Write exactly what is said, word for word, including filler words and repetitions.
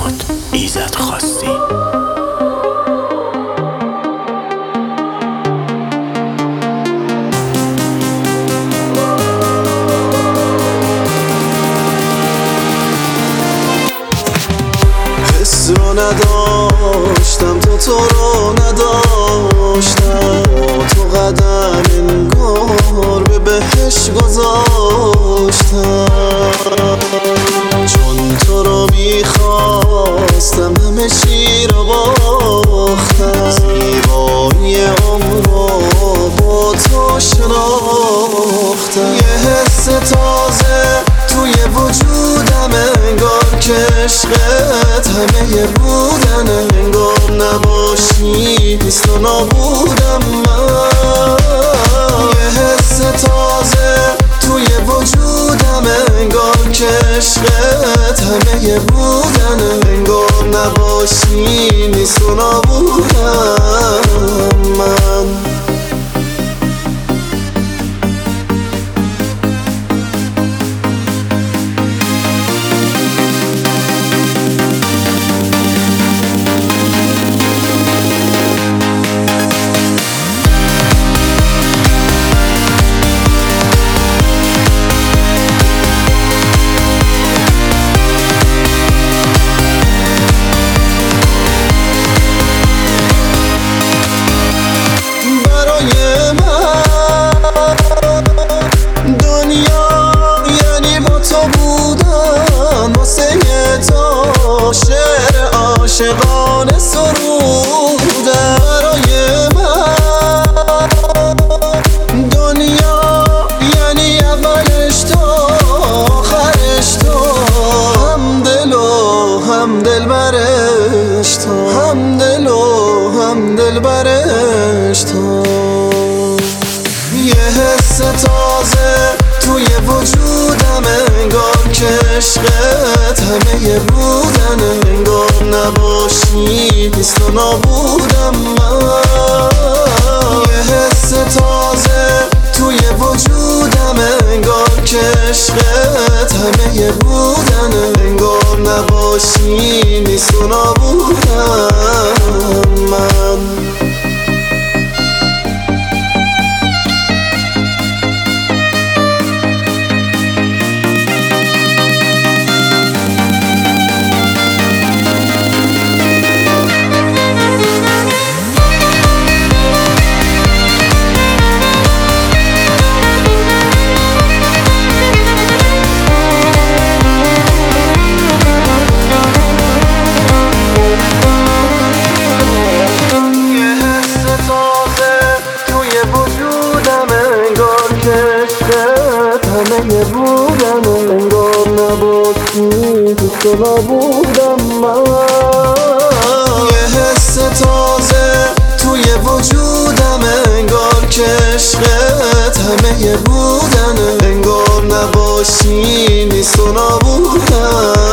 شد ایزد خواستی. حس رو نداشتم تو تو رو نداشتم، تو قدم انگار به بهش گذاشتم، چون تو رو میخواستم همه چی رو باختم، زیبایی عمر رو با تو شناختم. یه حس تازه توی وجودم انگار که عشقت همه بودن، انگار نباشی نیست و نابودم من. یه حس تازه توی وجودم انگار که عشقت همه بودن، انگار نباشی نیست و نابودم من. شعر عاشقانه سروده برای من، دنیا یعنی اولش تا آخرش تو، هم دل و هم دل برش تو، هم دل و هم دل برش تو. یه حس تازه توی وجودم انگار که عشقت همه بودن، انگار نباشی نیست و نابودم من. یه حس تازه توی وجودم انگار که عشقت همه بودن، انگار نباشی نیست و نابودم من. همه بودن انگار نباشی نیست و نابودم من. یه حس تازه توی وجودم انگار که عشقت همه بودن، انگار نباشی نیست و نابودم